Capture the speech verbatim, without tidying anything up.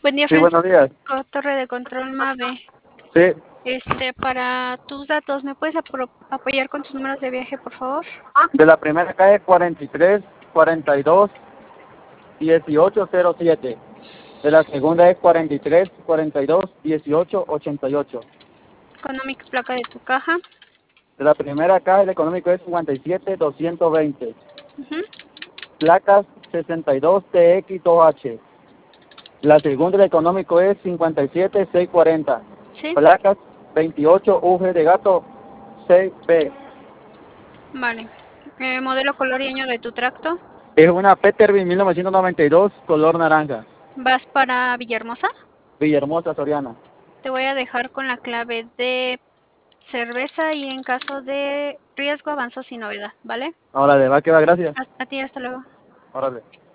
Buen día, Sí, buenos días. Francisco, Torre de Control MAVE. Sí, Este, para tus datos, ¿me puedes apro- apoyar con tus números de viaje, por favor? de la primera calle cuarenta y tres, cuarenta y dos, dieciocho cero siete. De la segunda es cuarenta y tres, cuarenta y dos, dieciocho ochenta y ocho. Económica, placa de tu caja. De la primera caja el económico es cincuenta y siete, doscientos veinte. Ujú. Placas sesenta y dos T X dos H. La segunda el económico es cincuenta y siete, seiscientos cuarenta. Sí, Placas veintiocho U G de gato seis B. vale. Eh, modelo, color y año de tu tracto. Es una Peterbilt mil novecientos noventa y dos, color naranja. ¿Vas para Villahermosa? Villahermosa, Soriana. Te voy a dejar con la clave de cerveza y en caso de riesgo avanzo sin novedad, ¿vale? Órale, va que va, gracias. A, a ti, hasta luego. Órale.